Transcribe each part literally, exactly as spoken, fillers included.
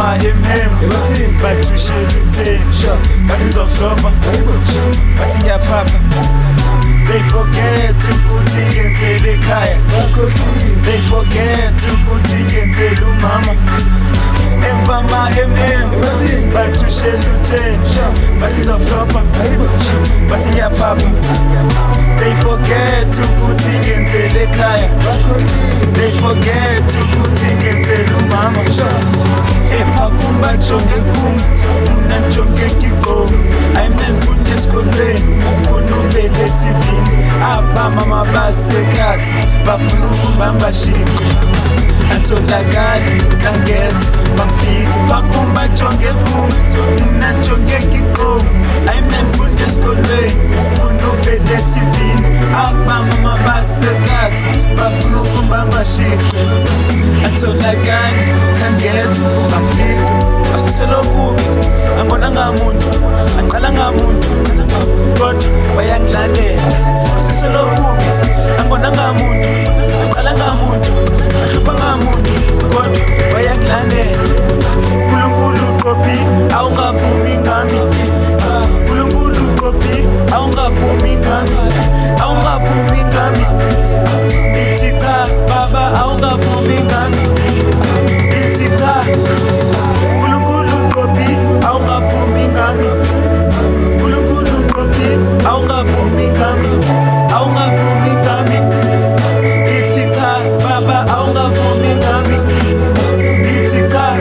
mahemhem bathushela utheni bathi ngizoflopa bathi ngiyaphapha. They forget ukuthi ngenzele ekhaya, they forget ukuthi ngenzele umama. Emva mahemhem bathushela utheni bathi ngizoflopa bathi ngiyaphapha. They forget ukuthi ngenzele ekhaya, they forget ukuthi ngenzele umama. Ephakumba jonge kum mna jonge kiko ayimemfundo esikolweni ufuna uvele T V apha mama basekhasi bafuna ukubamba shinqe atholakali kangethi bangifiki. Bakumba jonge kum mna jonge kiko ayimemfundo esikolweni ufuna uvele T V apha mama basekhasi bafuna ukubamba shinqe atholakali kangethi bangifiki. Bafisela okubi angona ngamuntu aqala ngamuntu kodwa bayangilandela. Bafisela okubi angona ngamuntu aqala ngamuntu ahlupha ngamuntu kodwa bayangilandela. Nkulunkulu uqophi awungavumi ngami, Nkulunkulu uqophi awungavumi ngami, awungavumi ngami. Ithi cha baba awungavumi ngami, ithi cha Nkulunkulu uqophi awungavumi ngami, Nkulunkulu uqophi awungavumi ngami, awungavumi ngami. Ithi cha baba awungavumi ngami, ithi cha.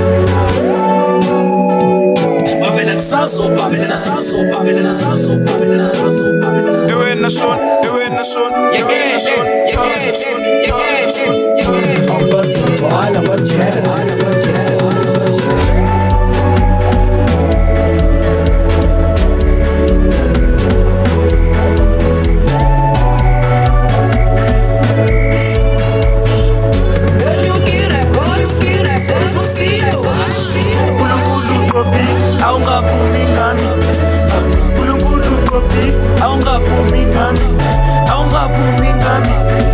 Bavela saso bavela saso bavela saso bavela saso bavela. Ewe nation, ewe nation, ewe nation, ewe nation, ewe nation, ewe nation. Abazitwala bajela. Awungavumi ngami, Nkulunkulu uqophi awungavumi ngami, awungavumi ngami.